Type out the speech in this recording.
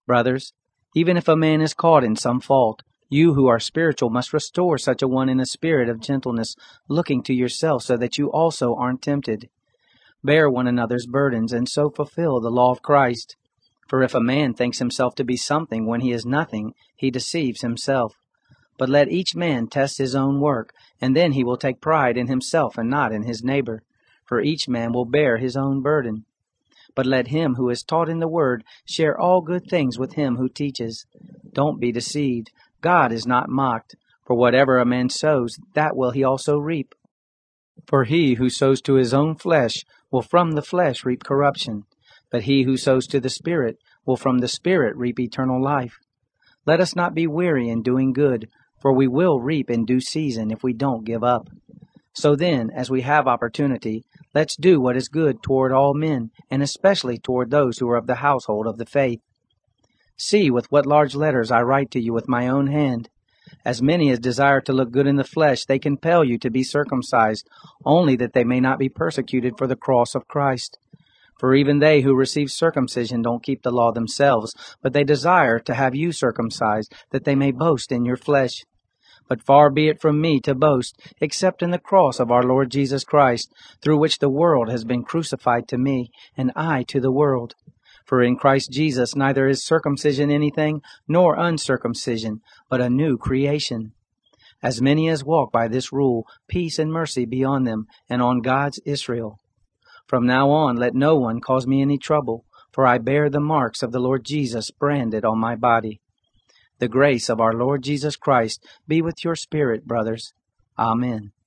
Brothers, even if a man is caught in some fault, you who are spiritual must restore such a one in a spirit of gentleness, looking to yourself so that you also aren't tempted. Bear one another's burdens, and so fulfill the law of Christ. For if a man thinks himself to be something when he is nothing, he deceives himself. But let each man test his own work, and then he will take pride in himself and not in his neighbor. For each man will bear his own burden. But let him who is taught in the word share all good things with him who teaches. Don't be deceived. God is not mocked. For whatever a man sows, that will he also reap. For he who sows to his own flesh will from the flesh reap corruption, but he who sows to the Spirit will from the Spirit reap eternal life. Let us not be weary in doing good, for we will reap in due season if we don't give up. So then, as we have opportunity, let's do what is good toward all men, and especially toward those who are of the household of the faith. See with what large letters I write to you with my own hand. As many as desire to look good in the flesh, they compel you to be circumcised, only that they may not be persecuted for the cross of Christ. For even they who receive circumcision don't keep the law themselves, but they desire to have you circumcised, that they may boast in your flesh. But far be it from me to boast, except in the cross of our Lord Jesus Christ, through which the world has been crucified to me, and I to the world. For in Christ Jesus neither is circumcision anything, nor uncircumcision, but a new creation. As many as walk by this rule, peace and mercy be on them, and on God's Israel. From now on let no one cause me any trouble, for I bear the marks of the Lord Jesus branded on my body. The grace of our Lord Jesus Christ be with your spirit, brothers. Amen.